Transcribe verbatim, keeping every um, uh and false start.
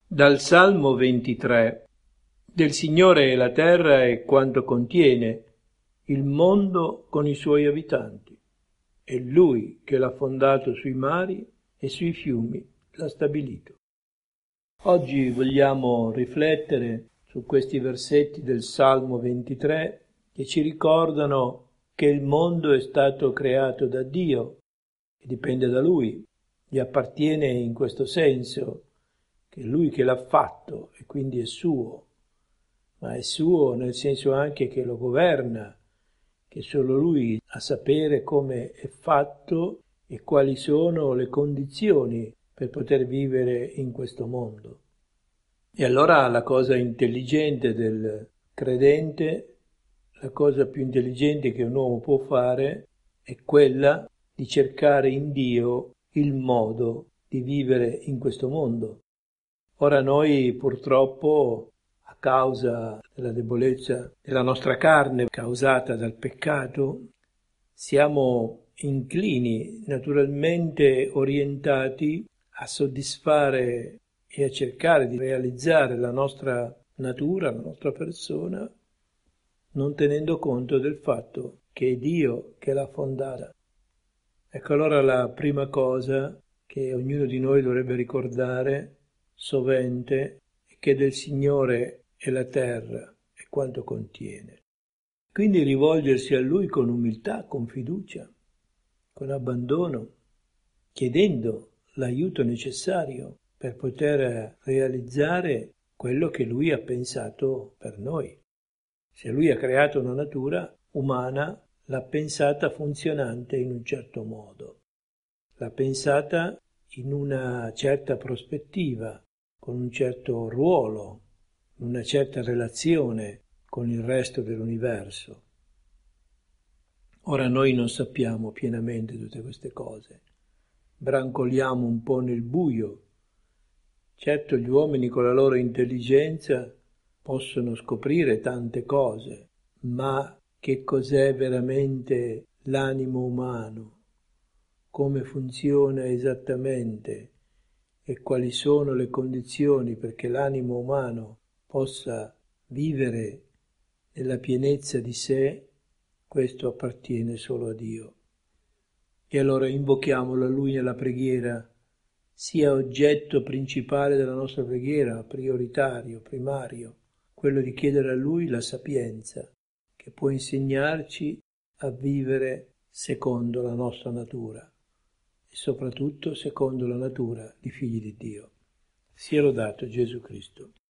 Dal Salmo ventitré. Del Signore è la terra e quanto contiene, il mondo con i suoi abitanti. È Lui che l'ha fondato sui mari e sui fiumi l'ha stabilito. Oggi vogliamo riflettere su questi versetti del Salmo ventitré che ci ricordano che il mondo è stato creato da Dio e dipende da Lui, gli appartiene in questo senso, che è Lui che l'ha fatto e quindi è suo, ma è suo nel senso anche che lo governa, che solo Lui ha sapere come è fatto e quali sono le condizioni per poter vivere in questo mondo. E allora la cosa intelligente del credente, la cosa più intelligente che un uomo può fare è quella di cercare in Dio il modo di vivere in questo mondo. Ora noi purtroppo, a causa della debolezza della nostra carne causata dal peccato, siamo inclini, naturalmente orientati a soddisfare e a cercare di realizzare la nostra natura, la nostra persona, non tenendo conto del fatto che è Dio che l'ha fondata. Ecco allora la prima cosa che ognuno di noi dovrebbe ricordare sovente è che del Signore è la terra e quanto contiene. Quindi rivolgersi a Lui con umiltà, con fiducia, con abbandono, chiedendo l'aiuto necessario per poter realizzare quello che Lui ha pensato per noi. Se Lui ha creato una natura umana, l'ha pensata funzionante in un certo modo, l'ha pensata in una certa prospettiva, con un certo ruolo, una certa relazione con il resto dell'universo. Ora noi non sappiamo pienamente tutte queste cose, brancoliamo un po' nel buio. Certo gli uomini con la loro intelligenza possono scoprire tante cose, ma che cos'è veramente l'animo umano? Come funziona esattamente e quali sono le condizioni perché l'animo umano possa vivere nella pienezza di sé, questo appartiene solo a Dio. E allora invochiamolo a Lui nella preghiera, sia oggetto principale della nostra preghiera, prioritario, primario, quello di chiedere a Lui la sapienza che può insegnarci a vivere secondo la nostra natura e soprattutto secondo la natura di figli di Dio. Sia lodato Gesù Cristo.